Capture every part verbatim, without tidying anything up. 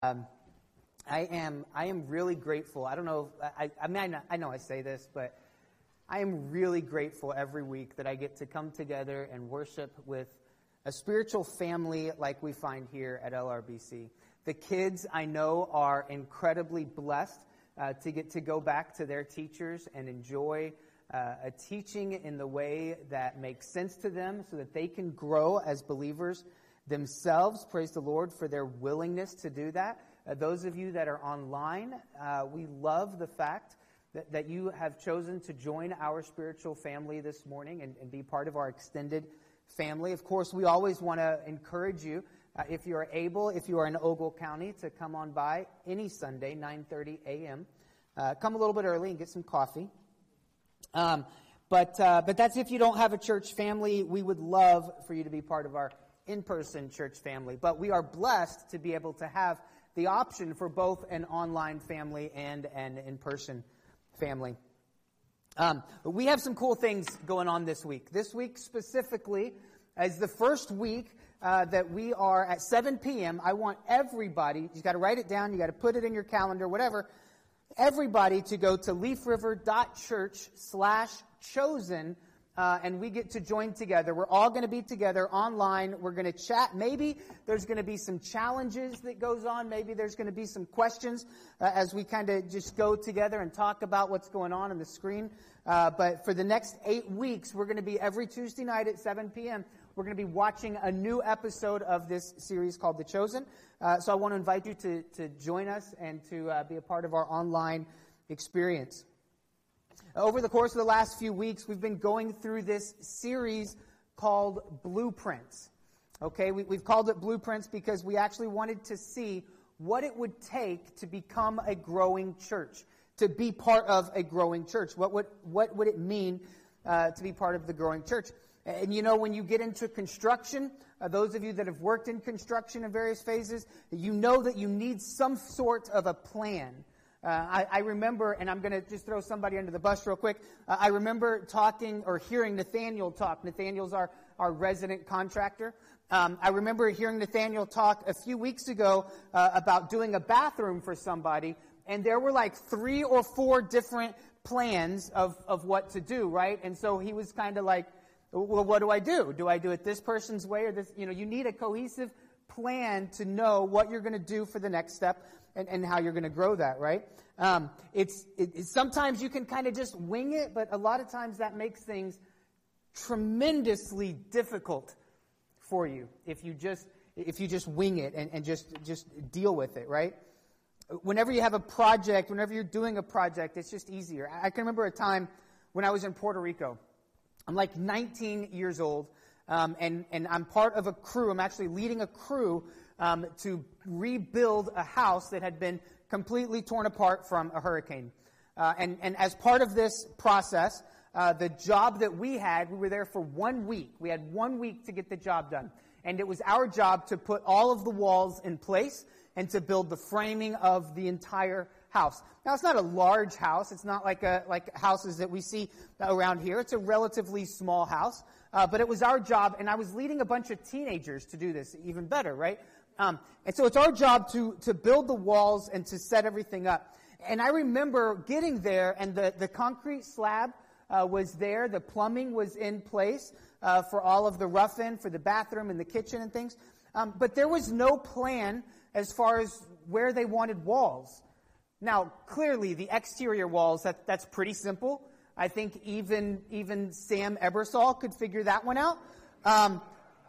Um, I am I am really grateful. I don't know. If, I I mean I know, I know I say this, but I am really grateful every week that I get to come together and worship with a spiritual family like we find here at L R B C. The kids I know are incredibly blessed uh, to get to go back to their teachers and enjoy uh, a teaching in the way that makes sense to them, so that they can grow as believers themselves. Praise the Lord for their willingness to do that. Uh, those of you that are online, uh, we love the fact that, that you have chosen to join our spiritual family this morning and, and be part of our extended family. Of course, we always want to encourage you, uh, if you are able, if you are in Ogle County, to come on by any Sunday, nine thirty a.m. Uh, come a little bit early and get some coffee. Um, but uh, but that's if you don't have a church family. We would love for you to be part of our in-person church family. But we are blessed to be able to have the option for both an online family and an in-person family. Um, we have some cool things going on this week. This week specifically, as the first week uh, that we are at seven p.m., I want everybody, you've got to write it down, you got to put it in your calendar, whatever, everybody to go to leafriver.church slash chosen, uh, and we get to join together. We're all going to be together online. We're going to chat. Maybe there's going to be some challenges that goes on. Maybe there's going to be some questions uh, as we kind of just go together and talk about what's going on on the screen. Uh, but for the next eight weeks, we're going to be every Tuesday night at seven p.m., we're going to be watching a new episode of this series called The Chosen. Uh, so I want to invite you to, to join us and to uh, be a part of our online experience. Over the course of the last few weeks, we've been going through this series called Blueprints. Okay, we, we've called it Blueprints because we actually wanted to see what it would take to become a growing church, to be part of a growing church. What would what would it mean uh, to be part of the growing church? And you know, when you get into construction, uh, those of you that have worked in construction in various phases, you know that you need some sort of a plan. Uh, I, I remember, and I'm going to just throw somebody under the bus real quick. Uh, I remember talking or hearing Nathaniel talk. Nathaniel's our, our resident contractor. Um, I remember hearing Nathaniel talk a few weeks ago uh, about doing a bathroom for somebody, and there were like three or four different plans of, of what to do, right? And so he was kind of like, well, what do I do? Do I do it this person's way or this? You know, you need a cohesive plan to know what you're going to do for the next step and, and how you're going to grow that, right? Um, it's, it, it, sometimes you can kind of just wing it, but a lot of times that makes things tremendously difficult for you if you just if you just wing it and, and just just deal with it, right? Whenever you have a project, whenever you're doing a project, it's just easier. I can remember a time when I was in Puerto Rico. I'm like nineteen years old, um, and, and I'm part of a crew. I'm actually leading a crew um, to rebuild a house that had been completely torn apart from a hurricane. Uh, and, and as part of this process, uh, the job that we had, we were there for one week. We had one week to get the job done. And it was our job to put all of the walls in place and to build the framing of the entire house. Now, it's not a large house. It's not like a, like houses that we see around here. It's a relatively small house. Uh, but it was our job, and I was leading a bunch of teenagers to do this, even better, right? Um, and so it's our job to, to build the walls and to set everything up. And I remember getting there, and the, the concrete slab uh, was there. The plumbing was in place uh, for all of the rough-in, for the bathroom and the kitchen and things. Um, but there was no plan as far as where they wanted walls. Now, clearly, the exterior walls, that, that's pretty simple. I think even even Sam Ebersol could figure that one out. Um,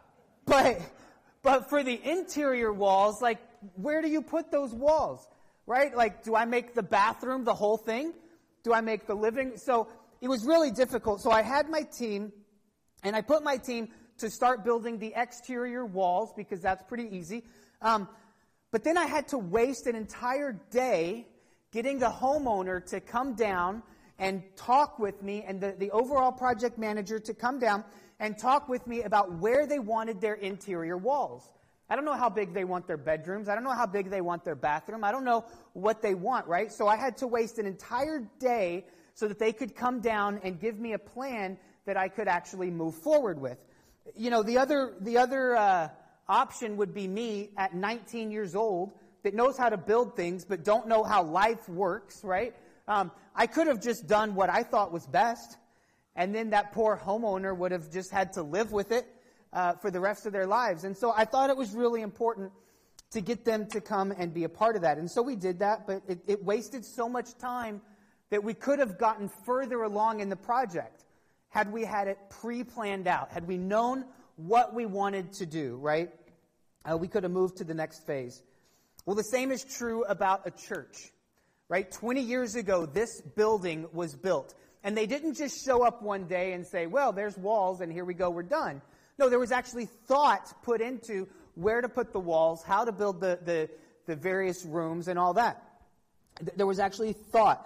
but but for the interior walls, like, where do you put those walls, right? Like, do I make the bathroom the whole thing? Do I make the living? So it was really difficult. So I had my team, and I put my team to start building the exterior walls because that's pretty easy. Um, but then I had to waste an entire day getting the homeowner to come down and talk with me, and the, the overall project manager to come down and talk with me about where they wanted their interior walls. I don't know how big they want their bedrooms. I don't know how big they want their bathroom. I don't know what they want, right? So I had to waste an entire day so that they could come down and give me a plan that I could actually move forward with. You know, the other, the other uh, option would be me at nineteen years old that knows how to build things but don't know how life works, right? Um, I could have just done what I thought was best, and then that poor homeowner would have just had to live with it uh, for the rest of their lives. And so I thought it was really important to get them to come and be a part of that. And so we did that, but it, it wasted so much time that we could have gotten further along in the project had we had it pre-planned out, had we known what we wanted to do, right? Uh, we could have moved to the next phase. Well, the same is true about a church, right? twenty years ago, this building was built. And they didn't just show up one day and say, well, there's walls and here we go, we're done. No, there was actually thought put into where to put the walls, how to build the, the, the various rooms and all that. There was actually thought.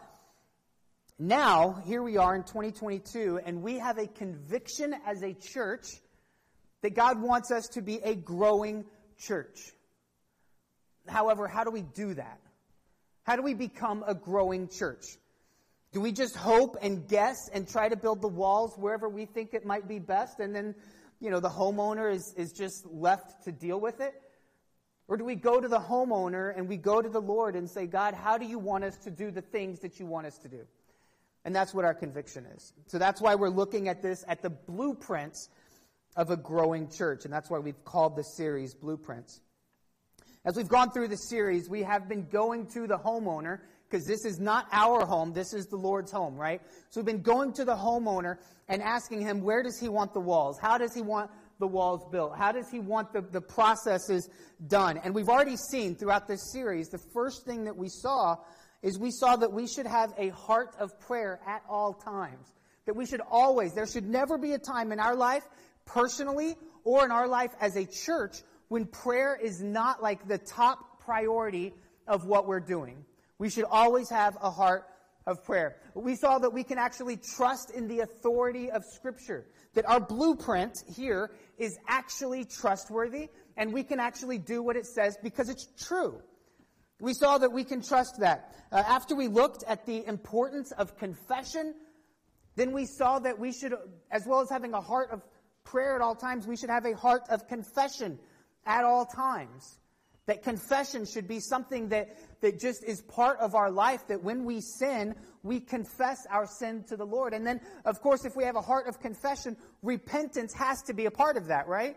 Now, here we are in twenty twenty-two, and we have a conviction as a church that God wants us to be a growing church. However, how do we do that? How do we become a growing church? Do we just hope and guess and try to build the walls wherever we think it might be best, and then, you know, the homeowner is, is just left to deal with it? Or do we go to the homeowner and we go to the Lord and say, God, how do you want us to do the things that you want us to do? And that's what our conviction is. So that's why we're looking at this, at the blueprints of a growing church. And that's why we've called this series Blueprints. As we've gone through the series, we have been going to the homeowner, because this is not our home, this is the Lord's home, right? So we've been going to the homeowner and asking him, where does he want the walls? How does he want the walls built? How does he want the, the processes done? And we've already seen throughout this series, the first thing that we saw is we saw that we should have a heart of prayer at all times. That we should always, there should never be a time in our life, personally, or in our life as a church, when prayer is not like the top priority of what we're doing. We should always have a heart of prayer. We saw that we can actually trust in the authority of Scripture. That our blueprint here is actually trustworthy, and we can actually do what it says because it's true. We saw that we can trust that. Uh, after we looked at the importance of confession, then we saw that we should, as well as having a heart of prayer at all times, we should have a heart of confession at all times. That confession should be something that, that just is part of our life, that when we sin, we confess our sin to the Lord. And then, of course, if we have a heart of confession, repentance has to be a part of that, right?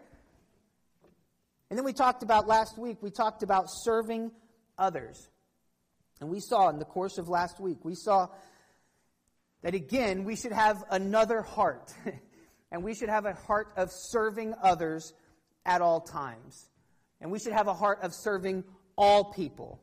And then we talked about last week, we talked about serving others. And we saw in the course of last week, we saw that again, we should have another heart. And we should have a heart of serving others at all times. And we should have a heart of serving all people.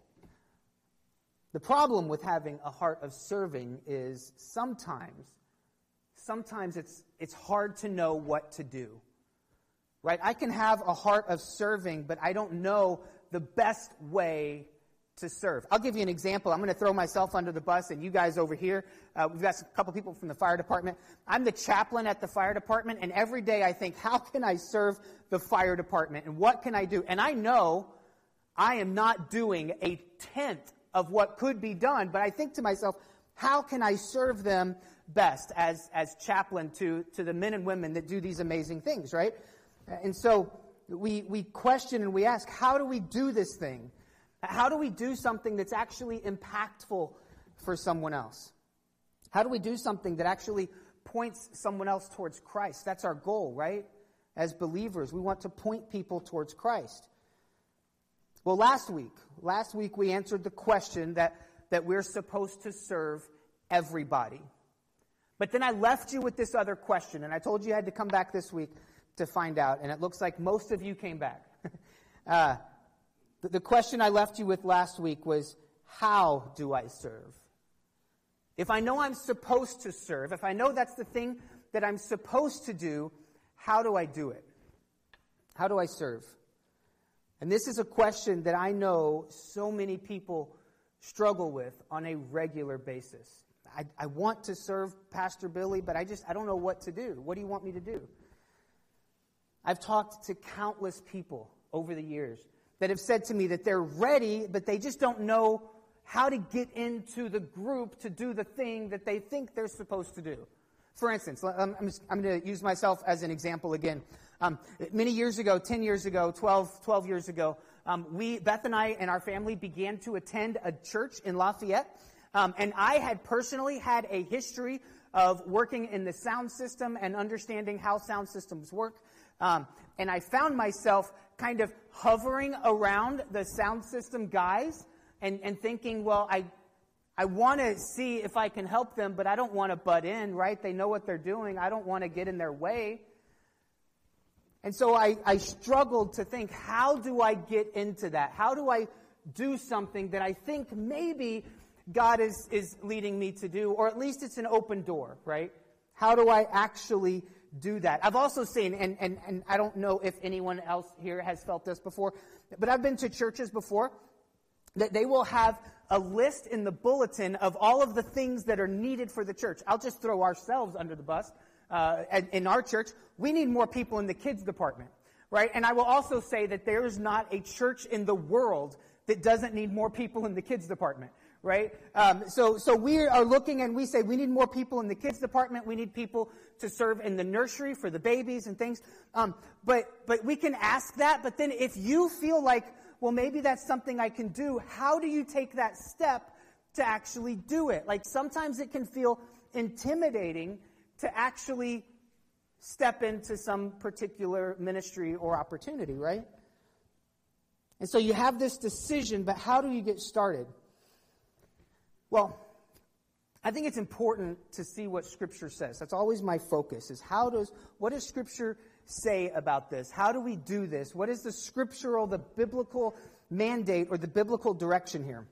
The problem with having a heart of serving is sometimes, sometimes it's it's hard to know what to do. Right? I can have a heart of serving, but I don't know the best way to serve. I'll give you an example. I'm going to throw myself under the bus, and you guys over here, uh, we've got a couple people from the fire department. I'm the chaplain at the fire department, and every day I think, how can I serve the fire department, and what can I do? And I know I am not doing a tenth of what could be done, but I think to myself, how can I serve them best as, as chaplain to, to the men and women that do these amazing things, right? And so we, we question and we ask, how do we do this thing? How do we do something that's actually impactful for someone else? How do we do something that actually points someone else towards Christ? That's our goal, right? As believers, we want to point people towards Christ. Well, last week, last week we answered the question that, that we're supposed to serve everybody. But then I left you with this other question, and I told you I had to come back this week to find out, and it looks like most of you came back. uh, the, the question I left you with last week was, how do I serve? If I know I'm supposed to serve, if I know that's the thing that I'm supposed to do, how do I do it? How do I serve? And this is a question that I know so many people struggle with on a regular basis. I, I want to serve Pastor Billy, but I just, I don't know what to do. What do you want me to do? I've talked to countless people over the years that have said to me that they're ready, but they just don't know how to get into the group to do the thing that they think they're supposed to do. For instance, I'm, I'm going to use myself as an example again. Um, many years ago, ten years ago, twelve, twelve years ago, um, we, Beth and I and our family began to attend a church in Lafayette. Um, and I had personally had a history of working in the sound system and understanding how sound systems work. Um, and I found myself kind of hovering around the sound system guys and, and thinking, well, I I want to see if I can help them, but I don't want to butt in, right? They know what they're doing. I don't want to get in their way. And so I, I struggled to think, how do I get into that? How do I do something that I think maybe God is, is leading me to do, or at least it's an open door, right? How do I actually do that? I've also seen, and, and, and I don't know if anyone else here has felt this before, but I've been to churches before that they will have a list in the bulletin of all of the things that are needed for the church. I'll just throw ourselves under the bus. Uh, in our church, we need more people in the kids department, right? And I will also say that there is not a church in the world that doesn't need more people in the kids department, right? Um, so, so we are looking and we say we need more people in the kids department. We need people to serve in the nursery for the babies and things. Um, but, but we can ask that. But then if you feel like, well, maybe that's something I can do, how do you take that step to actually do it? Like sometimes it can feel intimidating to actually step into some particular ministry or opportunity, right? And so you have this decision, but how do you get started? Well, I think it's important to see what Scripture says. That's always my focus, is how does, what does Scripture say about this? How do we do this? What is the scriptural, the biblical mandate or the biblical direction here?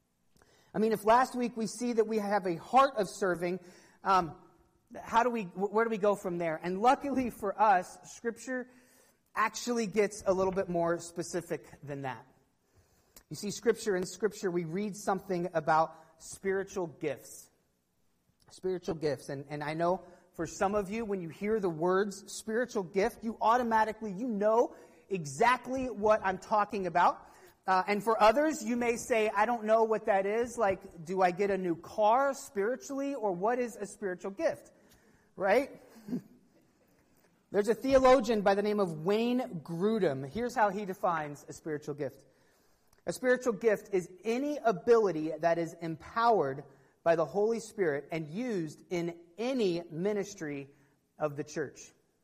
I mean, if last week we see that we have a heart of serving, um, how do we, where do we go from there? And luckily for us, Scripture actually gets a little bit more specific than that. You see, Scripture, in Scripture, we read something about spiritual gifts. Spiritual gifts. And, and I know for some of you, when you hear the words spiritual gift, you automatically, you know exactly what I'm talking about. Uh, and for others, you may say, I don't know what that is. Like, do I get a new car spiritually? Or what is a spiritual gift? Right? There's a theologian by the name of Wayne Grudem. Here's how he defines a spiritual gift. A spiritual gift is any ability that is empowered by the Holy Spirit and used in any ministry of the church.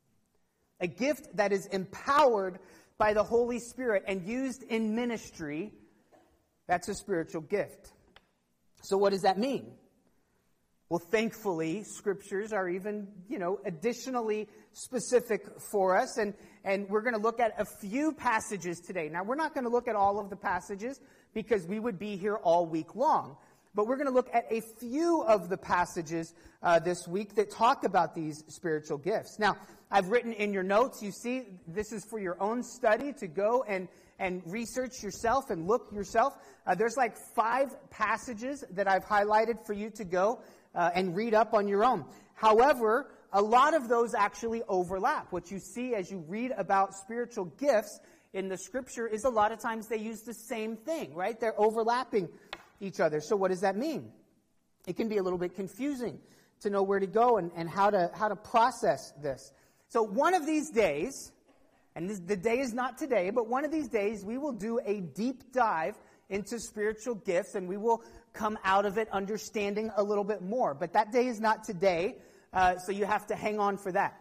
A gift that is empowered by the Holy Spirit and used in ministry, that's a spiritual gift. So what does that mean? Well, thankfully, scriptures are even, you know, additionally specific for us. And, and we're going to look at a few passages today. Now, we're not going to look at all of the passages because we would be here all week long. But we're going to look at a few of the passages uh, this week that talk about these spiritual gifts. Now, I've written in your notes, you see, this is for your own study to go and, and research yourself and look yourself. Uh, there's like five passages that I've highlighted for you to go uh, and read up on your own. However, a lot of those actually overlap. What you see as you read about spiritual gifts in the Scripture is a lot of times they use the same thing, right? They're overlapping each other. So what does that mean? It can be a little bit confusing to know where to go and, and how to how to process this. So one of these days, and this, the day is not today, but one of these days we will do a deep dive into spiritual gifts and we will come out of it understanding a little bit more. But that day is not today, uh, so you have to hang on for that.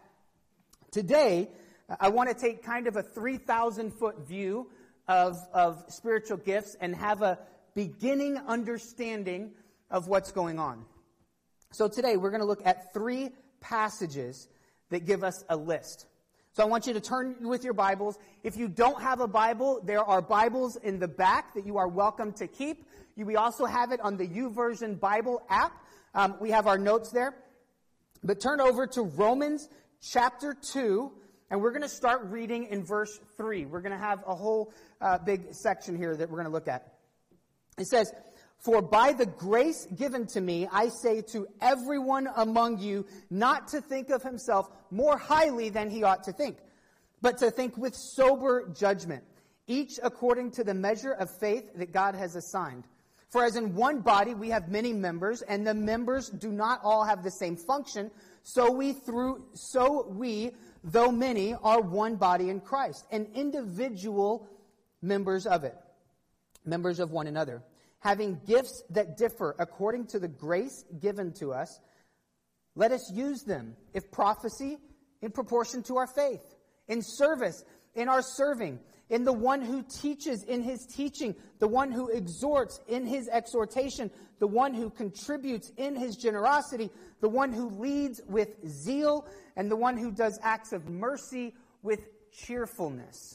Today, I want to take kind of a three thousand foot view of, of spiritual gifts and have a beginning understanding of what's going on. So today we're going to look at three passages that give us a list. So I want you to turn with your Bibles. If you don't have a Bible, there are Bibles in the back that you are welcome to keep. You, we also have it on the YouVersion Bible app. Um, we have our notes there. But turn over to Romans chapter two, and we're going to start reading in verse three. We're going to have a whole uh, big section here that we're going to look at. It says, "For by the grace given to me, I say to everyone among you not to think of himself more highly than he ought to think, but to think with sober judgment, each according to the measure of faith that God has assigned. For as in one body we have many members, and the members do not all have the same function, so we through so we, though many, are one body in Christ, and individual members of it, members of one another, having gifts that differ according to the grace given to us. Let us use them. If prophecy, in proportion to our faith. In service, in our serving. In the one who teaches, in his teaching. The one who exhorts, in his exhortation. The one who contributes, in his generosity. The one who leads with zeal. And the one who does acts of mercy with cheerfulness.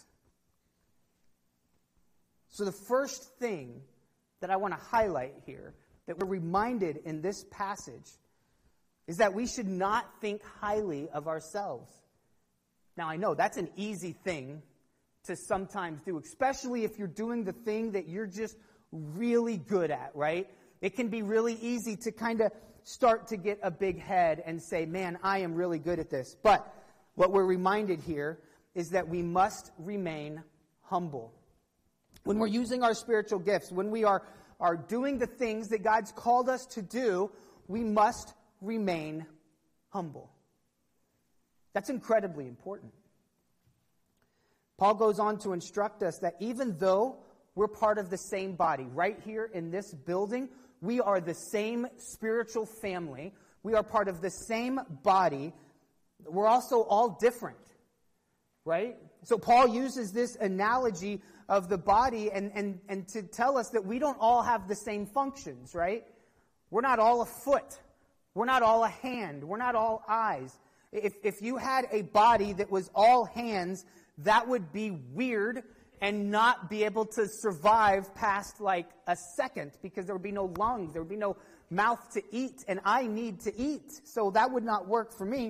So the first thing that I want to highlight here, that we're reminded in this passage, is that we should not think highly of ourselves. Now, I know that's an easy thing to sometimes do, especially if you're doing the thing that you're just really good at, right? It can be really easy to kind of start to get a big head and say, man, I am really good at this. But what we're reminded here is that we must remain humble. When we're using our spiritual gifts, when we are, are doing the things that God's called us to do, we must remain humble. That's incredibly important. Paul goes on to instruct us that even though we're part of the same body, right here in this building, we are the same spiritual family. We are part of the same body. We're also all different, right? So Paul uses this analogy of the body and, and, and to tell us that we don't all have the same functions, right? We're not all a foot. We're not all a hand. We're not all eyes. If, if you had a body that was all hands, that would be weird and not be able to survive past like a second because there would be no lungs, there would be no mouth to eat, and I need to eat. So that would not work for me.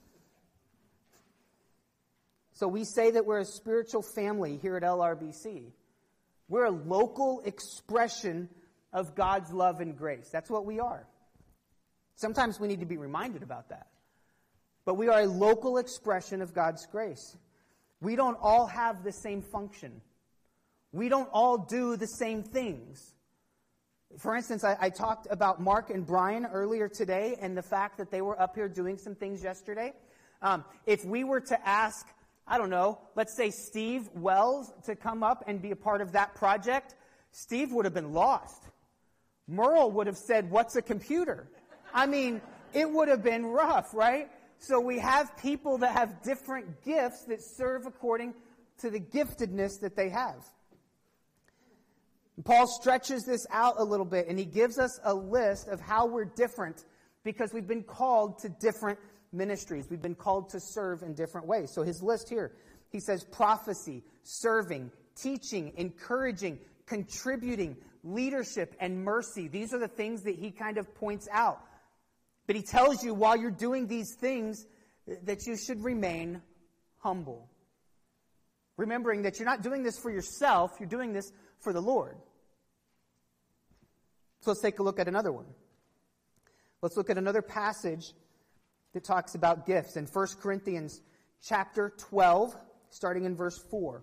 So we say that we're a spiritual family here at L R B C. We're a local expression of God's love and grace. That's what we are. Sometimes we need to be reminded about that. But we are a local expression of God's grace. We don't all have the same function. We don't all do the same things. For instance, I, I talked about Mark and Brian earlier today and the fact that they were up here doing some things yesterday. Um, if we were to ask, I don't know, let's say Steve Wells to come up and be a part of that project, Steve would have been lost. Merle would have said, "What's a computer?" I mean, it would have been rough, right? So we have people that have different gifts that serve according to the giftedness that they have. Paul stretches this out a little bit, and he gives us a list of how we're different because we've been called to different ministries. We've been called to serve in different ways. So his list here, he says prophecy, serving, teaching, encouraging, contributing, leadership, and mercy. These are the things that he kind of points out. But he tells you while you're doing these things that you should remain humble. Remembering that you're not doing this for yourself, you're doing this for the Lord. So let's take a look at another one. Let's look at another passage that talks about gifts in First Corinthians chapter twelve, starting in verse four.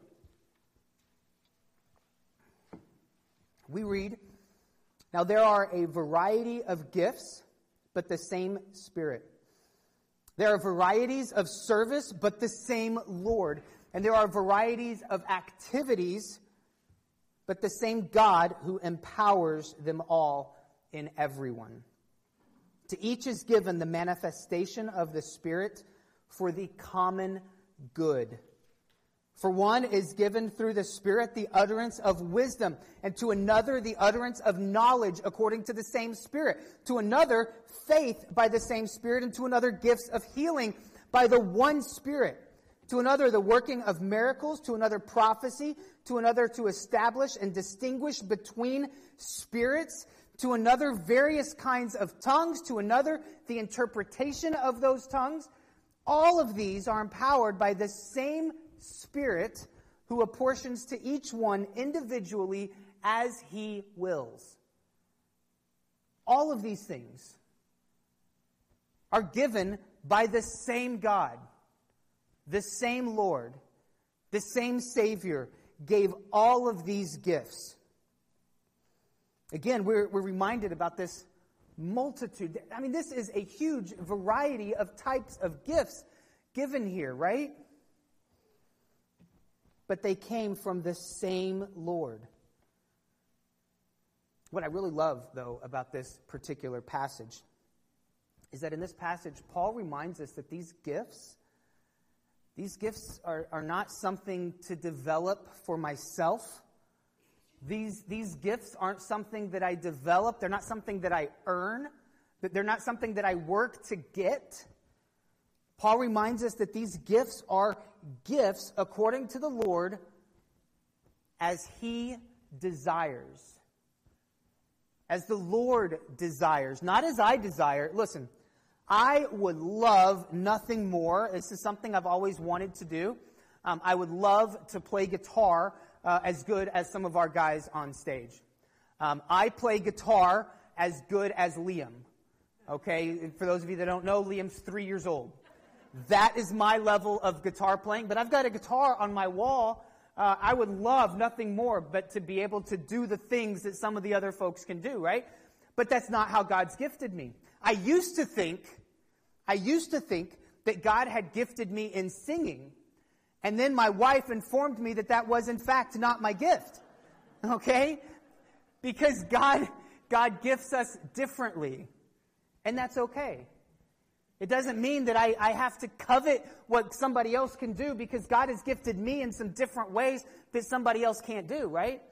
We read, "Now there are a variety of gifts, but the same Spirit. There are varieties of service, but the same Lord. And there are varieties of activities, but the same God who empowers them all in everyone. To each is given the manifestation of the Spirit for the common good. For one is given through the Spirit the utterance of wisdom, and to another the utterance of knowledge according to the same Spirit. To another, faith by the same Spirit, and to another gifts of healing by the one Spirit. To another the working of miracles, to another prophecy, to another to establish and distinguish between spirits, to another various kinds of tongues, to another the interpretation of those tongues. All of these are empowered by the same Spirit who apportions to each one individually as he wills." All of these things are given by the same God, the same Lord, the same Savior gave all of these gifts. Again, we're, we're reminded about this multitude. I mean, this is a huge variety of types of gifts given here, right? but they came from the same Lord. What I really love, though, about this particular passage is that in this passage, Paul reminds us that these gifts, these gifts are, are not something to develop for myself. These, these gifts aren't something that I develop. They're not something that I earn. They're not something that I work to get. Paul reminds us that these gifts are gifts according to the Lord as He desires. As the Lord desires, not as I desire. Listen, I would love nothing more. This is something I've always wanted to do. Um, I would love to play guitar uh, as good as some of our guys on stage. Um, I play guitar as good as Liam. Okay, for those of you that don't know, Liam's three years old. That is my level of guitar playing. But I've got a guitar on my wall. Uh, I would love nothing more but to be able to do the things that some of the other folks can do, right? But that's not how God's gifted me. I used to think, I used to think that God had gifted me in singing. And then my wife informed me that that was in fact not my gift. Okay? Because God, God gifts us differently. And that's okay. It doesn't mean that I, I have to covet what somebody else can do because God has gifted me in some different ways that somebody else can't do, right?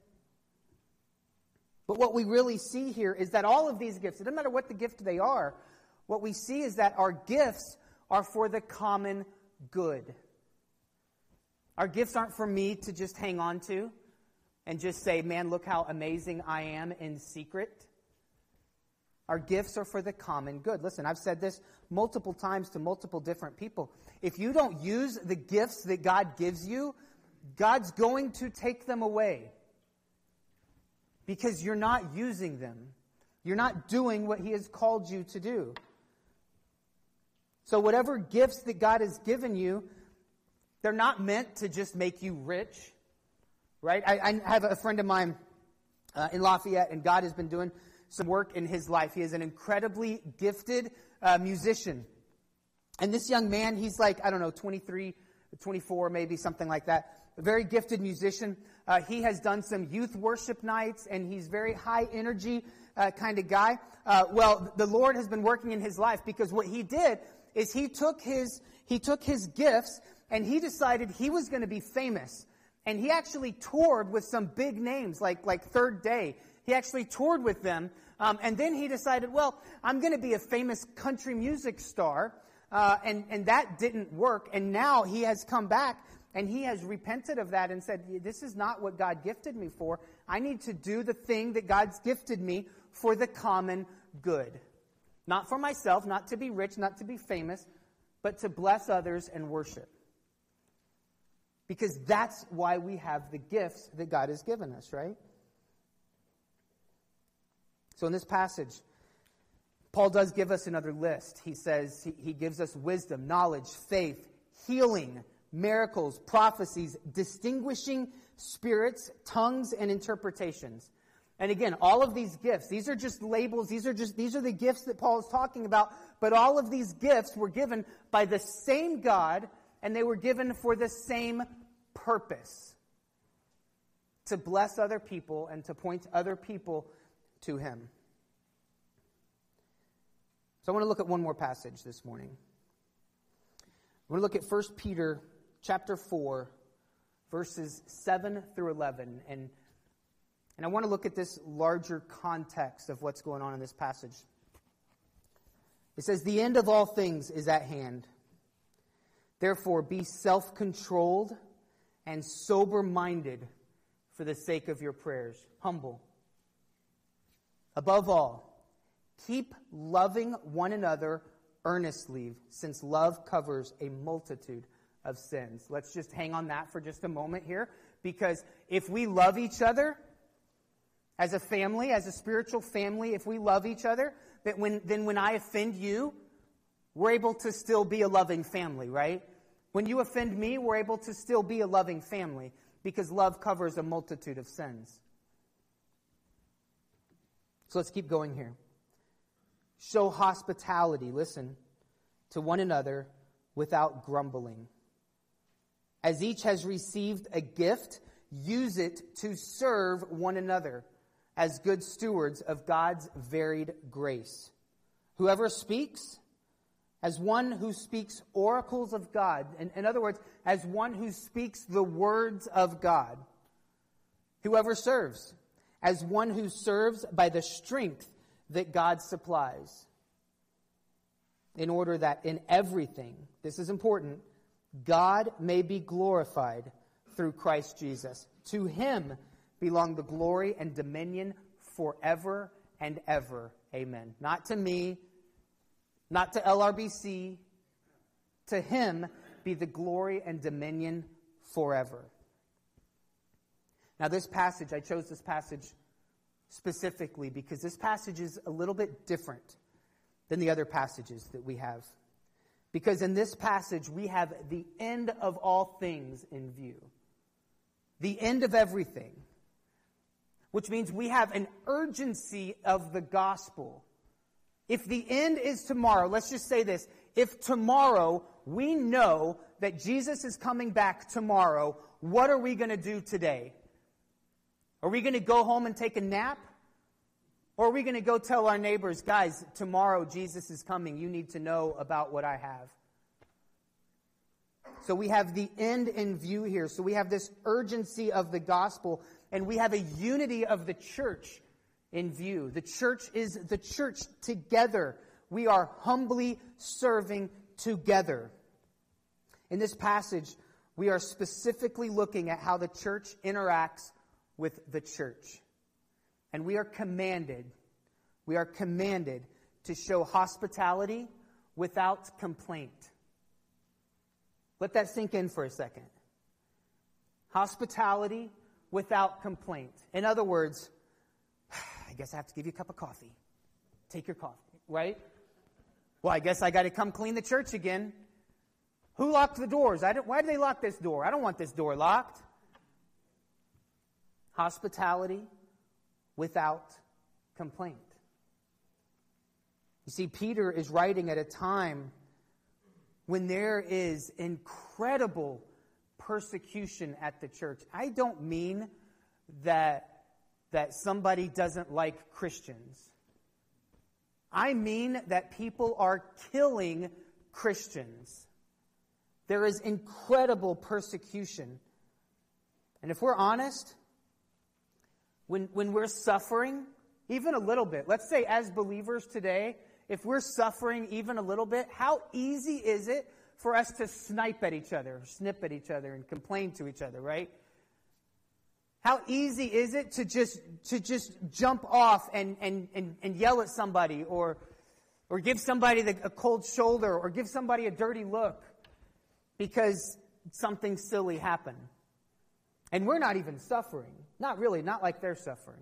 But what we really see here is that all of these gifts, it doesn't matter what the gift they are, what we see is that our gifts are for the common good. Our gifts aren't for me to just hang on to and just say, man, look how amazing I am in secret. Our gifts are for the common good. Listen, I've said this multiple times to multiple different people. If you don't use the gifts that God gives you, God's going to take them away. Because you're not using them. You're not doing what He has called you to do. So whatever gifts that God has given you, they're not meant to just make you rich. Right? I, I have a friend of mine uh, in Lafayette, and God has been doing some work in his life. He is an incredibly gifted uh, musician. And this young man, he's like, I don't know, twenty-three, twenty-four, maybe, something like that. A very gifted musician. Uh, he has done some youth worship nights, and he's very high energy uh, kind of guy. Uh, well, the Lord has been working in his life because what he did is he took his he took his gifts and he decided he was going to be famous. And he actually toured with some big names, like like Third Day. He actually toured with them. Um, and then he decided, well, I'm going to be a famous country music star. Uh, and, and that didn't work. And now he has come back and he has repented of that and said, this is not what God gifted me for. I need to do the thing that God's gifted me for the common good. Not for myself, not to be rich, not to be famous, but to bless others and worship. Because that's why we have the gifts that God has given us, right? So in this passage, Paul does give us another list. He says he, he gives us wisdom, knowledge, faith, healing, miracles, prophecies, distinguishing spirits, tongues, and interpretations. And again, all of these gifts, these are just labels, these are just these are the gifts that Paul is talking about, but all of these gifts were given by the same God, and they were given for the same purpose. To bless other people and to point other people to Him. So I want to look at one more passage this morning. I want to look at First Peter chapter four, verses seven through eleven. And, and I want to look at this larger context of what's going on in this passage. It says, the end of all things is at hand. Therefore, be self-controlled and sober-minded for the sake of your prayers. Humble. Above all, keep loving one another earnestly, since love covers a multitude of sins. Let's just hang on that for just a moment here, because if we love each other as a family, as a spiritual family, if we love each other, that when then when I offend you, we're able to still be a loving family, right? When you offend me, we're able to still be a loving family, because love covers a multitude of sins. So let's keep going here. Show hospitality, listen, to one another without grumbling. As each has received a gift, use it to serve one another as good stewards of God's varied grace. Whoever speaks, as one who speaks oracles of God. In, in other words, as one who speaks the words of God. Whoever serves, as one who serves by the strength that God supplies. In order that in everything, this is important, God may be glorified through Christ Jesus. To him belong the glory and dominion forever and ever. Amen. Not to me, not to L R B C. To him be the glory and dominion forever. Now this passage, I chose this passage specifically because this passage is a little bit different than the other passages that we have. Because in this passage, we have the end of all things in view. The end of everything. Which means we have an urgency of the gospel. If the end is tomorrow, let's just say this. If tomorrow we know that Jesus is coming back tomorrow, what are we going to do today? Are we going to go home and take a nap? Or are we going to go tell our neighbors, guys, tomorrow Jesus is coming. You need to know about what I have. So we have the end in view here. So we have this urgency of the gospel. And we have a unity of the church in view. The church is the church together. We are humbly serving together. In this passage, we are specifically looking at how the church interacts with the church. And we are commanded, we are commanded to show hospitality without complaint. Let that sink in for a second. Hospitality without complaint. In other words, I guess I have to give you a cup of coffee. Take your coffee, right? Well, I guess I got to come clean the church again. Who locked the doors? I don't, why do they lock this door? I don't want this door locked. Hospitality without complaint. You see, Peter is writing at a time when there is incredible persecution at the church. I don't mean that, that somebody doesn't like Christians. I mean that people are killing Christians. There is incredible persecution. And if we're honest, When, when we're suffering, even a little bit, let's say as believers today, if we're suffering even a little bit, how easy is it for us to snipe at each other, snip at each other, and complain to each other, right? How easy is it to just to just jump off and, and, and, and yell at somebody, or or give somebody the, a cold shoulder, or give somebody a dirty look because something silly happened. And we're not even suffering. Not really, not like they're suffering.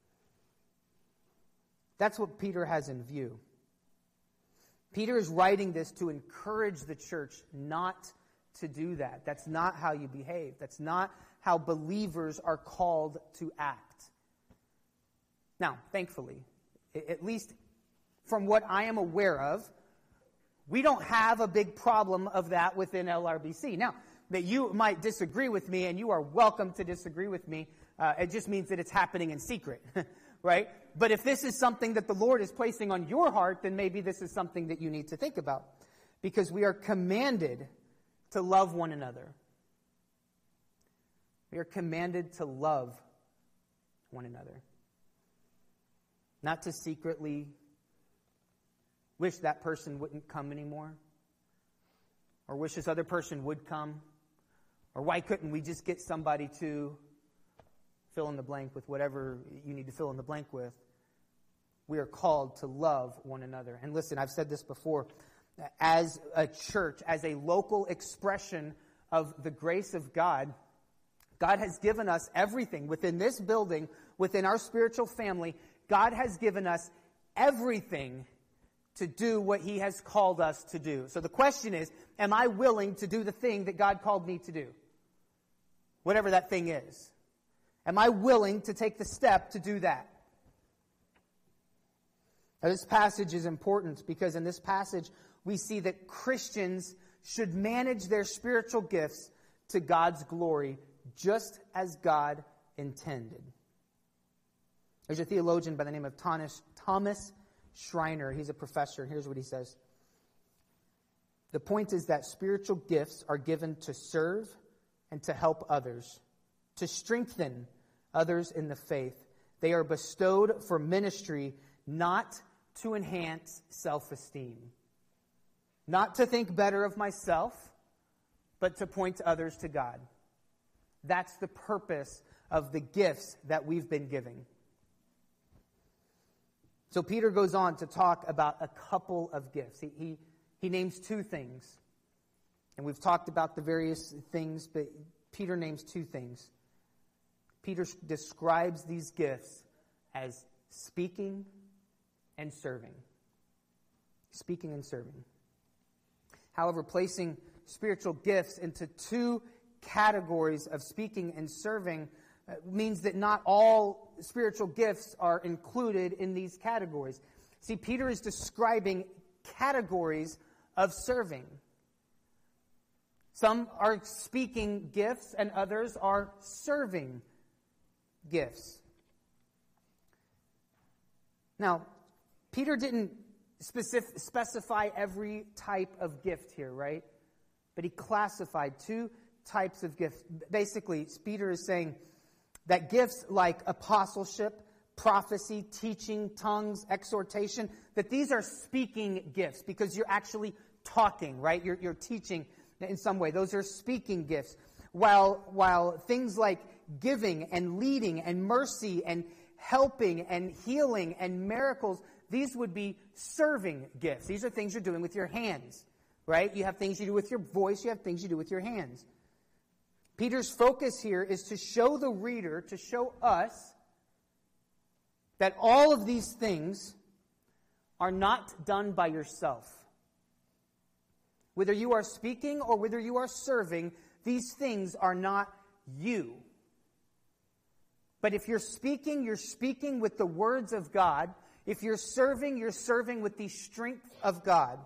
That's what Peter has in view. Peter is writing this to encourage the church not to do that. That's not how you behave. That's not how believers are called to act. Now, thankfully, at least from what I am aware of, we don't have a big problem of that within L R B C. Now, that you might disagree with me, and you are welcome to disagree with me. Uh, it just means that it's happening in secret, right? But if this is something that the Lord is placing on your heart, then maybe this is something that you need to think about. Because we are commanded to love one another. We are commanded to love one another. Not to secretly wish that person wouldn't come anymore. Or wish this other person would come. Or why couldn't we just get somebody to fill in the blank with whatever you need to fill in the blank with. We are called to love one another. And listen, I've said this before. As a church, as a local expression of the grace of God, God has given us everything within this building, within our spiritual family. God has given us everything to do what He has called us to do. So the question is, am I willing to do the thing that God called me to do? Whatever that thing is. Am I willing to take the step to do that? Now, this passage is important because in this passage we see that Christians should manage their spiritual gifts to God's glory, just as God intended. There's a theologian by the name of Thomas, Thomas Schreiner. He's a professor, and here's what he says. The point is that spiritual gifts are given to serve and to help others, to strengthen others in the faith. They are bestowed for ministry, not to enhance self-esteem. Not to think better of myself, but to point others to God. That's the purpose of the gifts that we've been giving. So Peter goes on to talk about a couple of gifts. He, he, he names two things. And we've talked about the various things, but Peter names two things. Peter describes these gifts as speaking and serving. Speaking and serving. However, placing spiritual gifts into two categories of speaking and serving uh, means that not all spiritual gifts are included in these categories. See, Peter is describing categories of serving. Some are speaking gifts and others are serving gifts. Now, Peter didn't specific, specify every type of gift here, right? But he classified two types of gifts. Basically, Peter is saying that gifts like apostleship, prophecy, teaching, tongues, exhortation, that these are speaking gifts because you're actually talking, right? You're, you're teaching in some way. Those are speaking gifts. While, while things like giving and leading and mercy and helping and healing and miracles, these would be serving gifts. These are things you're doing with your hands, right? You have things you do with your voice. You have things you do with your hands. Peter's focus here is to show the reader, to show us, that all of these things are not done by yourself. Whether you are speaking or whether you are serving, these things are not you. But if you're speaking, you're speaking with the words of God. If you're serving, you're serving with the strength of God.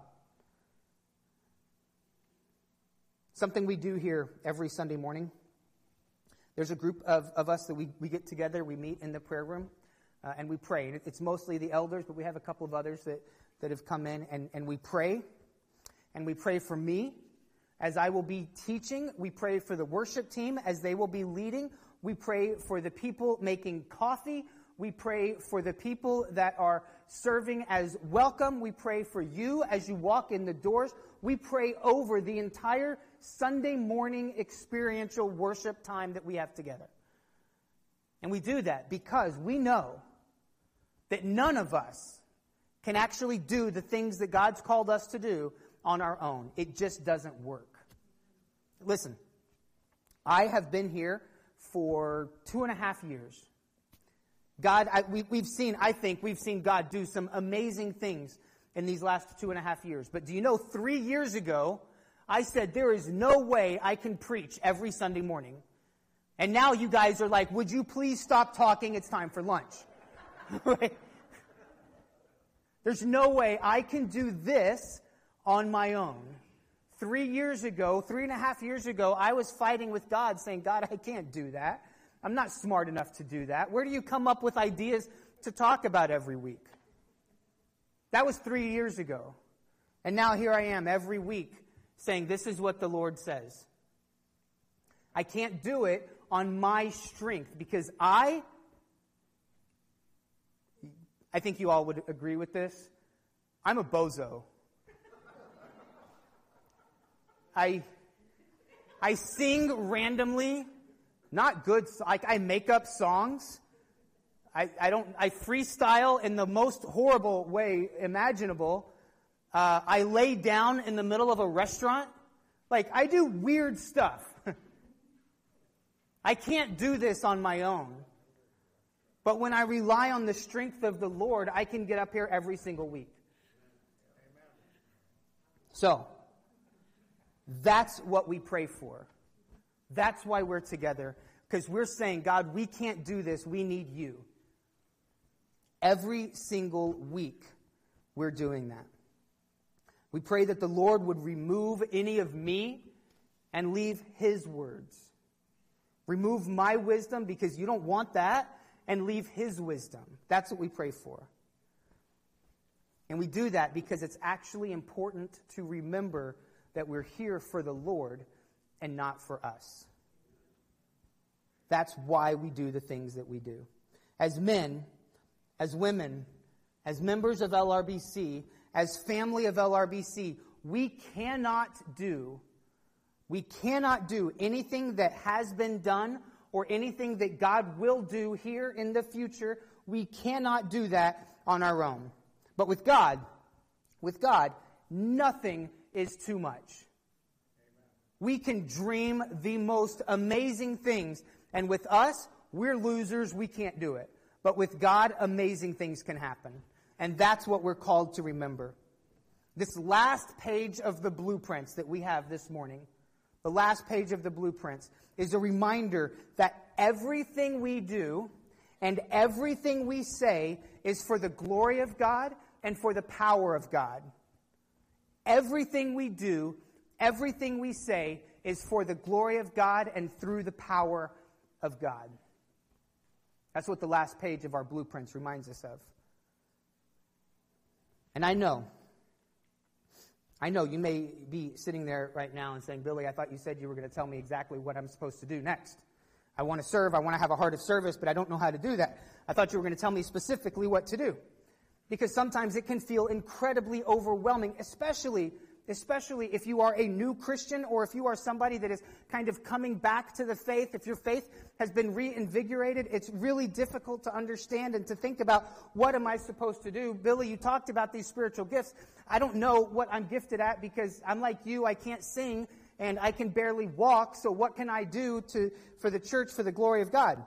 Something we do here every Sunday morning. There's a group of, of us that we, we get together, we meet in the prayer room, uh, and we pray. And it's mostly the elders, but we have a couple of others that, that have come in, and, and we pray. And we pray for me as I will be teaching. We pray for the worship team as they will be leading. We pray for the people making coffee. We pray for the people that are serving as welcome. We pray for you as you walk in the doors. We pray over the entire Sunday morning experiential worship time that we have together. And we do that because we know that none of us can actually do the things that God's called us to do on our own. It just doesn't work. Listen, I have been here for two and a half years. God, I, we, we've seen, I think we've seen God do some amazing things in these last two and a half years. But do you know, three years ago, I said, there is no way I can preach every Sunday morning. And now you guys are like, would you please stop talking? It's time for lunch. Right? There's no way I can do this on my own. Three years ago, three and a half years ago, I was fighting with God saying, God, I can't do that. I'm not smart enough to do that. Where do you come up with ideas to talk about every week? That was three years ago. And now here I am every week saying, this is what the Lord says. I can't do it on my strength because I, I think you all would agree with this, I'm a bozo. I, I sing randomly, not good, like I make up songs. I, I don't, I freestyle in the most horrible way imaginable. Uh, I lay down in the middle of a restaurant. Like, I do weird stuff. I can't do this on my own. But when I rely on the strength of the Lord, I can get up here every single week. So, that's what we pray for. That's why we're together. Because we're saying, God, we can't do this. We need you. Every single week, we're doing that. We pray that the Lord would remove any of me and leave his words. Remove my wisdom because you don't want that, and leave his wisdom. That's what we pray for. And we do that because it's actually important to remember that we're here for the Lord and not for us. That's why we do the things that we do. As men, as women, as members of L R B C, as family of L R B C, we cannot do, we cannot do anything that has been done or anything that God will do here in the future. We cannot do that on our own. But with God, with God, nothing is too much. We can dream the most amazing things. And with us, we're losers. We can't do it. But with God, amazing things can happen. And that's what we're called to remember. This last page of the blueprints that we have this morning, the last page of the blueprints, is a reminder that everything we do and everything we say is for the glory of God and for the power of God. Everything we do, everything we say is for the glory of God and through the power of God. That's what the last page of our blueprints reminds us of. And I know, I know you may be sitting there right now and saying, Billy, I thought you said you were going to tell me exactly what I'm supposed to do next. I want to serve, I want to have a heart of service, but I don't know how to do that. I thought you were going to tell me specifically what to do. Because sometimes it can feel incredibly overwhelming, especially, especially if you are a new Christian or if you are somebody that is kind of coming back to the faith. If your faith has been reinvigorated, it's really difficult to understand and to think about, what am I supposed to do? Billy, you talked about these spiritual gifts. I don't know what I'm gifted at because I'm like you, I can't sing and I can barely walk. So what can I do to for the church, for the glory of God?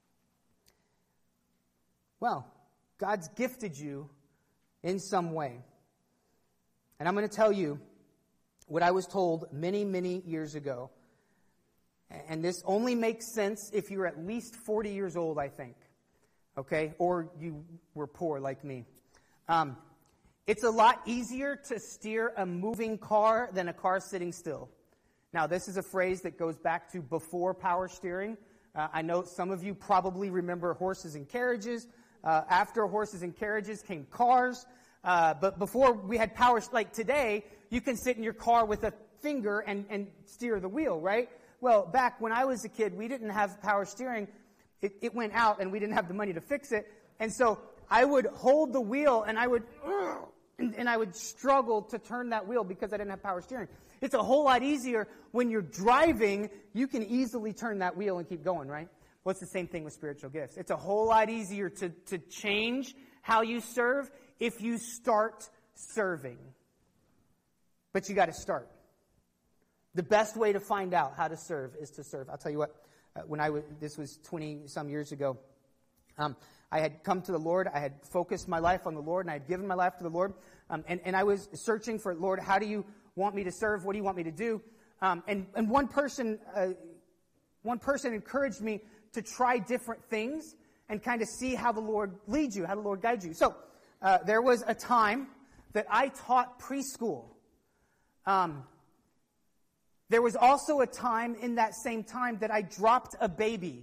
Well, God's gifted you in some way. And I'm going to tell you what I was told many, many years ago. And this only makes sense if you're at least forty years old, I think. Okay? Or you were poor like me. Um, it's a lot easier to steer a moving car than a car sitting still. Now, this is a phrase that goes back to before power steering. Uh, I know some of you probably remember horses and carriages. Uh, after horses and carriages came cars. Uh, but before we had power, like today, you can sit in your car with a finger and, and steer the wheel, right? Well, back when I was a kid, we didn't have power steering. It, it went out and we didn't have the money to fix it. And so I would hold the wheel and I would, and, and I would struggle to turn that wheel because I didn't have power steering. It's a whole lot easier when you're driving. You can easily turn that wheel and keep going, right? Well, it's the same thing with spiritual gifts. It's a whole lot easier to, to change how you serve if you start serving. But you got to start. The best way to find out how to serve is to serve. I'll tell you what, uh, when I was, this was twenty-some years ago, um, I had come to the Lord. I had focused my life on the Lord, and I had given my life to the Lord. Um, and, and I was searching for, Lord, how do you want me to serve? What do you want me to do? Um, and, and one person, uh, one person encouraged me to try different things and kind of see how the Lord leads you, how the Lord guides you. So uh, there was a time that I taught preschool. Um, there was also a time in that same time that I dropped a baby.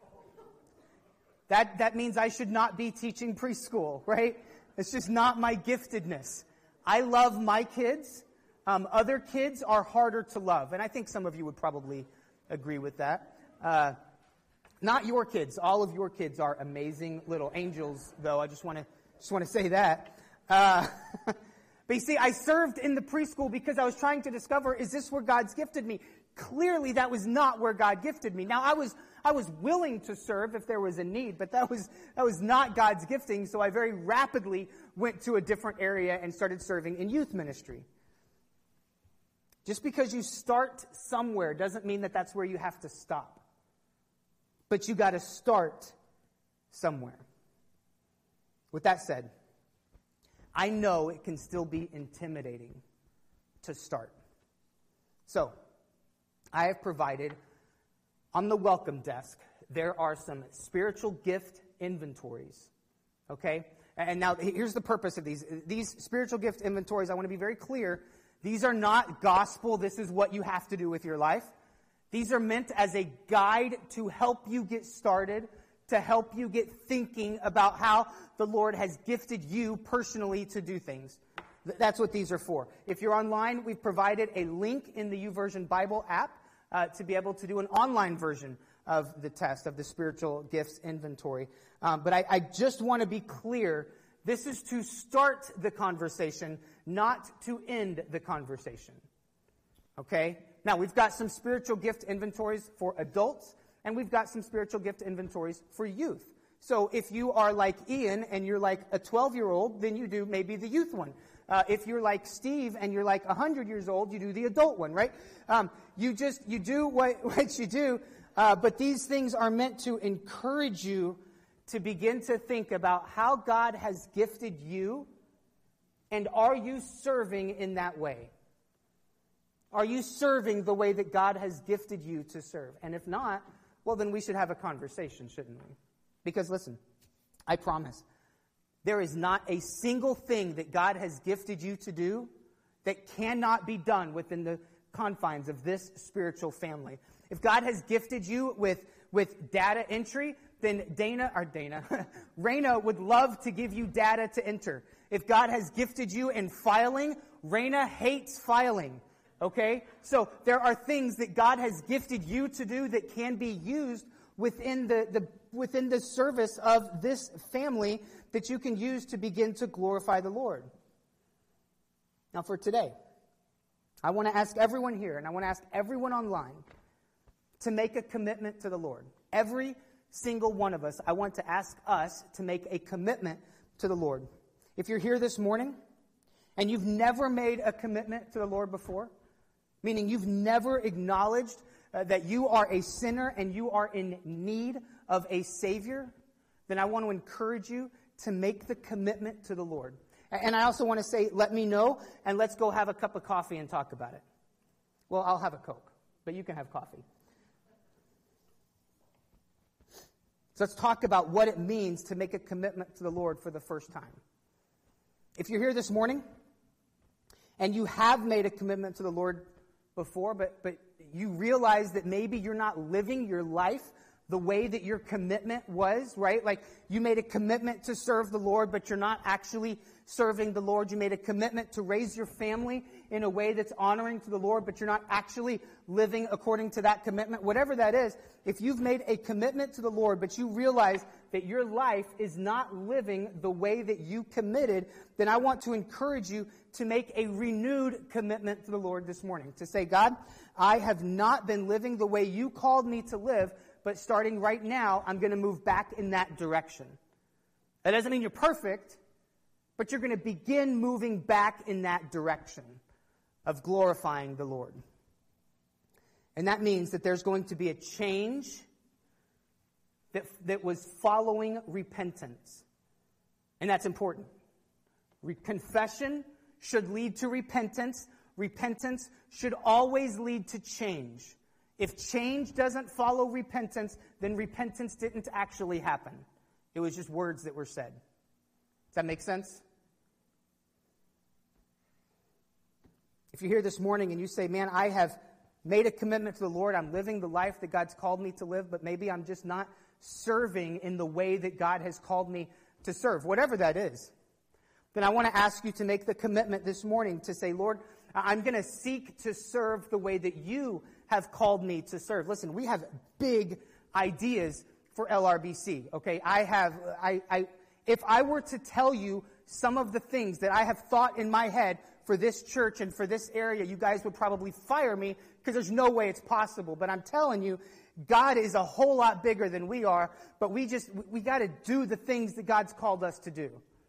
That that means I should not be teaching preschool, right? It's just not my giftedness. I love my kids. Um, other kids are harder to love. And I think some of you would probably agree with that. Uh, not your kids. All of your kids are amazing little angels, though. I just want to just want to say that. Uh, but you see, I served in the preschool because I was trying to discover, is this where God's gifted me? Clearly, that was not where God gifted me. Now, I was I was willing to serve if there was a need, but that was that was not God's gifting, so I very rapidly went to a different area and started serving in youth ministry. Just because you start somewhere doesn't mean that that's where you have to stop. But you got to start somewhere. With that said, I know it can still be intimidating to start. So, I have provided on the welcome desk, there are some spiritual gift inventories. Okay? And now, here's the purpose of these. These spiritual gift inventories, I want to be very clear, These are not gospel, this is what you have to do with your life. These are meant as a guide to help you get started, to help you get thinking about how the Lord has gifted you personally to do things. That's what these are for. If you're online, we've provided a link in the YouVersion Bible app uh, to be able to do an online version of the test, of the spiritual gifts inventory. Um, but I, I just want to be clear, this is to start the conversation, not to end the conversation. Okay? Now, we've got some spiritual gift inventories for adults, and we've got some spiritual gift inventories for youth. So if you are like Ian and you're like a twelve-year-old, then you do maybe the youth one. Uh, if you're like Steve and you're like one hundred years old, you do the adult one, right? Um, you just, you do what, what you do, uh, but these things are meant to encourage you to begin to think about how God has gifted you, and are you serving in that way? Are you serving the way that God has gifted you to serve? And if not, well, then we should have a conversation, shouldn't we? Because listen, I promise, there is not a single thing that God has gifted you to do that cannot be done within the confines of this spiritual family. If God has gifted you with, with data entry, then Dana, or Dana, Raina would love to give you data to enter. If God has gifted you in filing, Raina hates filing. Okay? So there are things that God has gifted you to do that can be used within the, the within the service of this family that you can use to begin to glorify the Lord. Now for today, I want to ask everyone here, and I want to ask everyone online, to make a commitment to the Lord. Every single one of us, I want to ask us to make a commitment to the Lord. If you're here this morning and you've never made a commitment to the Lord before, meaning you've never acknowledged uh, that you are a sinner and you are in need of a Savior, then I want to encourage you to make the commitment to the Lord. And I also want to say, let me know, and let's go have a cup of coffee and talk about it. Well, I'll have a Coke, but you can have coffee. So let's talk about what it means to make a commitment to the Lord for the first time. If you're here this morning and you have made a commitment to the Lord before, but, but you realize that maybe you're not living your life the way that your commitment was, right? Like you made a commitment to serve the Lord, but you're not actually serving the Lord. You made a commitment to raise your family in a way that's honoring to the Lord, but you're not actually living according to that commitment. Whatever that is, if you've made a commitment to the Lord, but you realize that your life is not living the way that you committed, then I want to encourage you to make a renewed commitment to the Lord this morning. To say, God, I have not been living the way you called me to live, but starting right now, I'm going to move back in that direction. That doesn't mean you're perfect, but you're going to begin moving back in that direction of glorifying the Lord. And that means that there's going to be a change that, that was following repentance. And that's important. Re- confession should lead to repentance. Repentance should always lead to change. If change doesn't follow repentance, then repentance didn't actually happen. It was just words that were said. Does that make sense? If you're here this morning and you say, man, I have made a commitment to the Lord, I'm living the life that God's called me to live, but maybe I'm just not serving in the way that God has called me to serve, whatever that is, then I want to ask you to make the commitment this morning to say, Lord, I'm going to seek to serve the way that you have called me to serve. Listen, we have big ideas for L R B C, okay? I have, I, I, if I were to tell you some of the things that I have thought in my head for this church and for this area, you guys would probably fire me because there's no way it's possible. But I'm telling you, God is a whole lot bigger than we are, but we just, we got to do the things that God's called us to do.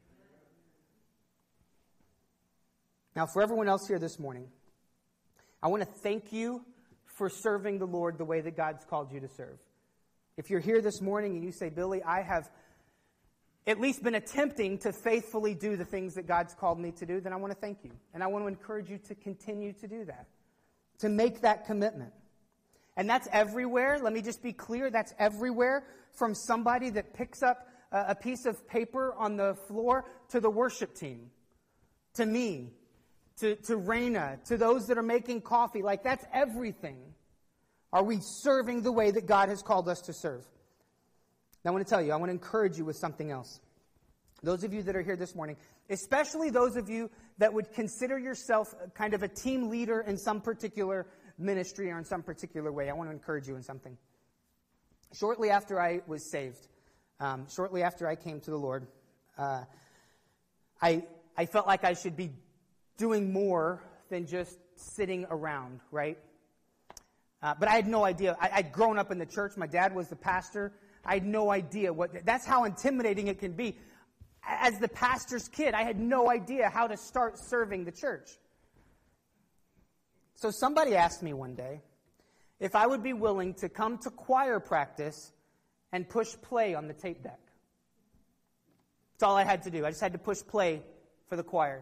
Now, for everyone else here this morning, I want to thank you for serving the Lord the way that God's called you to serve. If you're here this morning and you say, Billy, I have at least been attempting to faithfully do the things that God's called me to do, then I want to thank you. And I want to encourage you to continue to do that, to make that commitment. And that's everywhere. Let me just be clear. That's everywhere, from somebody that picks up a piece of paper on the floor to the worship team, to me, to, to Raina, to those that are making coffee. Like, that's everything. Are we serving the way that God has called us to serve? Now, I want to tell you, I want to encourage you with something else. Those of you that are here this morning, especially those of you that would consider yourself kind of a team leader in some particular ministry or in some particular way, I want to encourage you in something. Shortly after I was saved, um, shortly after I came to the Lord, uh, I I felt like I should be doing more than just sitting around, right? Uh, but I had no idea. I, I'd grown up in the church. My dad was the pastor. I had no idea what. That's how intimidating it can be. As the pastor's kid, I had no idea how to start serving the church. So somebody asked me one day if I would be willing to come to choir practice and push play on the tape deck. That's all I had to do. I just had to push play for the choir.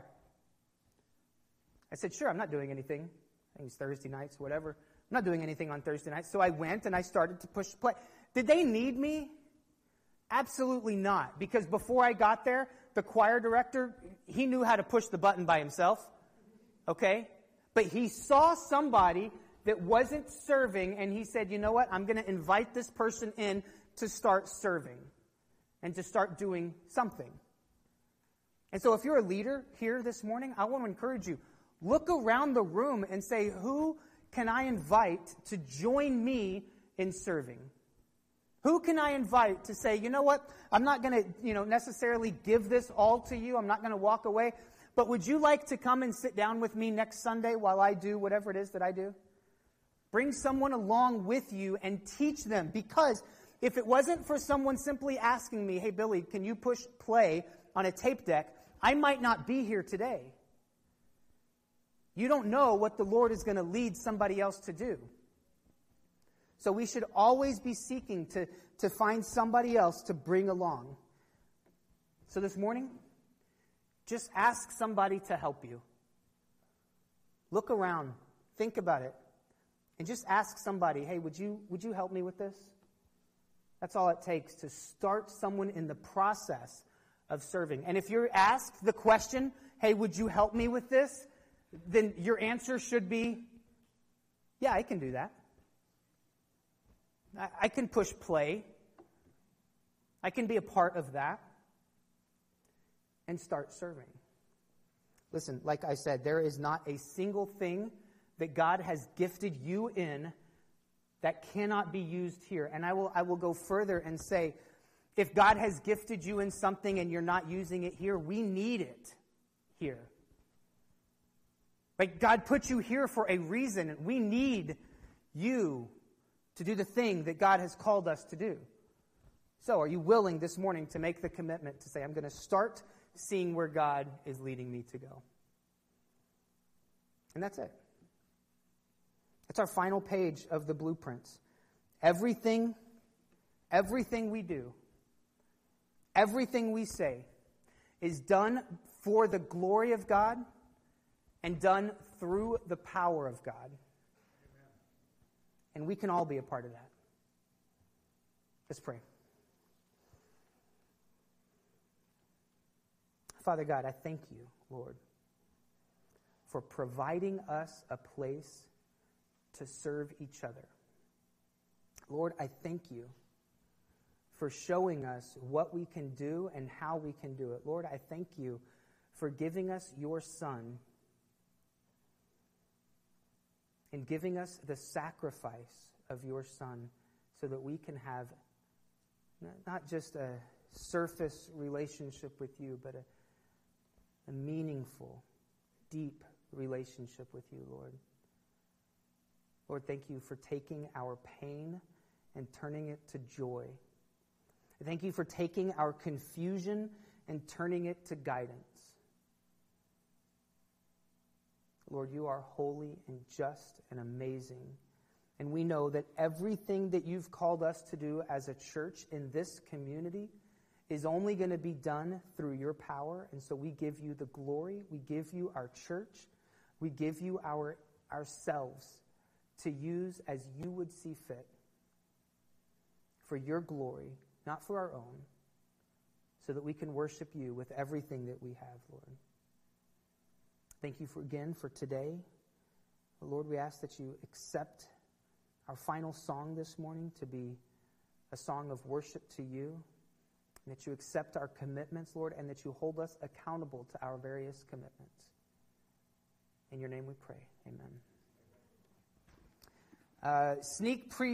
I said, sure, I'm not doing anything. I think it's Thursday nights, whatever. I'm not doing anything on Thursday nights. So I went and I started to push play. Did they need me? Absolutely not. Because before I got there, the choir director, he knew how to push the button by himself. Okay? But he saw somebody that wasn't serving, and he said, you know what? I'm going to invite this person in to start serving and to start doing something. And so if you're a leader here this morning, I want to encourage you. Look around the room and say, who can I invite to join me in serving? Who can I invite to say, you know what? I'm not going to, you know, necessarily give this all to you. I'm not going to walk away. But would you like to come and sit down with me next Sunday while I do whatever it is that I do? Bring someone along with you and teach them. Because if it wasn't for someone simply asking me, hey, Billy, can you push play on a tape deck? I might not be here today. You don't know what the Lord is going to lead somebody else to do. So we should always be seeking to, to find somebody else to bring along. So this morning, just ask somebody to help you. Look around. Think about it. And just ask somebody, hey, would you, would you help me with this? That's all it takes to start someone in the process of serving. And if you're asked the question, hey, would you help me with this? Then your answer should be, yeah, I can do that. I, I can push play. I can be a part of that. And start serving. Listen, like I said, there is not a single thing that God has gifted you in that cannot be used here. And I will I will go further and say, if God has gifted you in something and you're not using it here, we need it here. Like, God put you here for a reason, and we need you to do the thing that God has called us to do. So, are you willing this morning to make the commitment to say, I'm going to start seeing where God is leading me to go? And that's it. That's our final page of the blueprints. Everything, everything we do, everything we say is done for the glory of God and done through the power of God. Amen. And we can all be a part of that. Let's pray. Father God, I thank you, Lord, for providing us a place to serve each other. Lord, I thank you for showing us what we can do and how we can do it. Lord, I thank you for giving us your Son and giving us the sacrifice of your Son so that we can have not just a surface relationship with you, but a, a meaningful, deep relationship with you, Lord. Lord, thank you for taking our pain and turning it to joy. Thank you for taking our confusion and turning it to guidance. Lord, you are holy and just and amazing. And we know that everything that you've called us to do as a church in this community is only going to be done through your power. And so we give you the glory. We give you our church. We give you our ourselves to use as you would see fit for your glory, not for our own, so that we can worship you with everything that we have, Lord. Thank you for again for today. Lord, we ask that you accept our final song this morning to be a song of worship to you, and that you accept our commitments, Lord, and that you hold us accountable to our various commitments. In your name we pray. Amen. Uh, sneak preview.